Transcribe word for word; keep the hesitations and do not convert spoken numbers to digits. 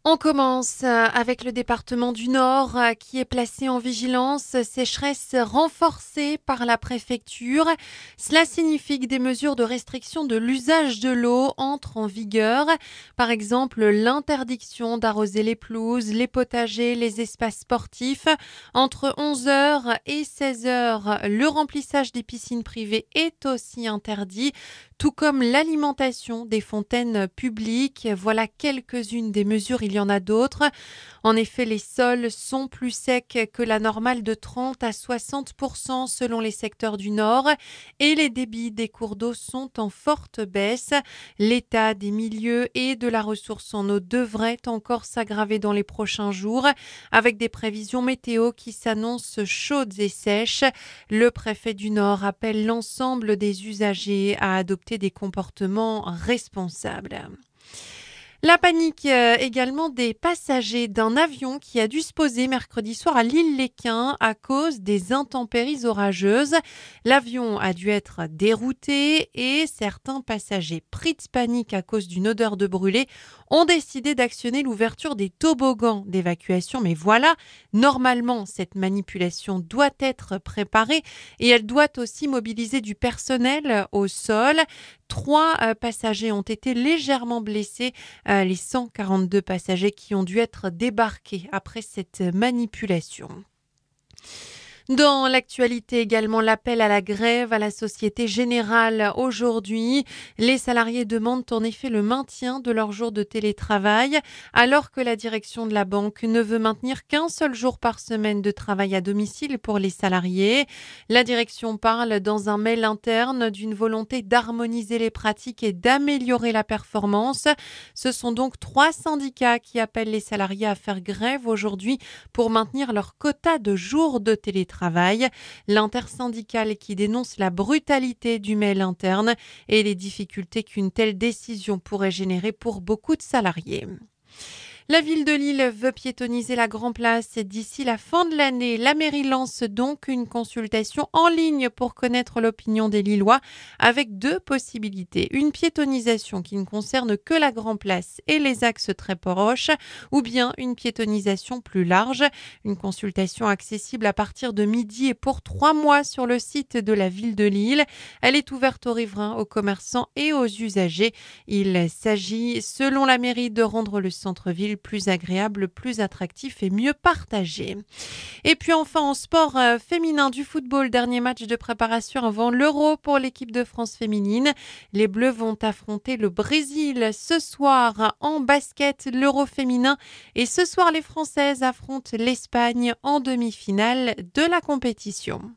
On commence euh, avec le département du Nord euh, qui est placé en vigilance sécheresse renforcée par la préfecture. Cela signifie que des mesures de restriction de l'usage de l'eau entrent en vigueur. Par exemple, l'interdiction d'arroser les pelouses, les potagers, les espaces sportifs. Entre onze heures et seize heures, le remplissage des piscines privées est aussi interdit, tout comme l'alimentation des fontaines publiques. Voilà quelques-unes des mesures, il y en a d'autres. En effet, les sols sont plus secs que la normale de trente à soixante pour cent selon les secteurs du Nord et les débits des cours d'eau sont en forte baisse. L'état des milieux et de la ressource en eau devrait encore s'aggraver dans les prochains jours avec des prévisions météo qui s'annoncent chaudes et sèches. Le préfet du Nord appelle l'ensemble des usagers à adopter des comportements responsables. La panique euh, également des passagers d'un avion qui a dû se poser mercredi soir à l'île-les-Quins à cause des intempéries orageuses. L'avion a dû être dérouté et certains passagers pris de panique à cause d'une odeur de brûlé ont décidé d'actionner l'ouverture des toboggans d'évacuation. Mais voilà, normalement, cette manipulation doit être préparée et elle doit aussi mobiliser du personnel au sol. Trois euh, passagers ont été légèrement blessés, euh, les cent quarante-deux passagers qui ont dû être débarqués après cette manipulation. Dans l'actualité également, l'appel à la grève à la Société Générale aujourd'hui. Les salariés demandent en effet le maintien de leurs jours de télétravail, alors que la direction de la banque ne veut maintenir qu'un seul jour par semaine de travail à domicile pour les salariés. La direction parle dans un mail interne d'une volonté d'harmoniser les pratiques et d'améliorer la performance. Ce sont donc trois syndicats qui appellent les salariés à faire grève aujourd'hui pour maintenir leur quota de jours de télétravail. L'intersyndicale qui dénonce la brutalité du mail interne et les difficultés qu'une telle décision pourrait générer pour beaucoup de salariés. La ville de Lille veut piétonniser la Grand Place d'ici la fin de l'année. La mairie lance donc une consultation en ligne pour connaître l'opinion des Lillois avec deux possibilités. Une piétonnisation qui ne concerne que la Grand Place et les axes très proches ou bien une piétonnisation plus large. Une consultation accessible à partir de midi et pour trois mois sur le site de la ville de Lille. Elle est ouverte aux riverains, aux commerçants et aux usagers. Il s'agit, selon la mairie, de rendre le centre-ville plus agréable, plus attractif et mieux partagé. Et puis enfin en sport euh, féminin du football, dernier match de préparation avant l'Euro pour l'équipe de France féminine. Les Bleus vont affronter le Brésil ce soir en basket, l'Euro féminin. Et ce soir, les Françaises affrontent l'Espagne en demi-finale de la compétition.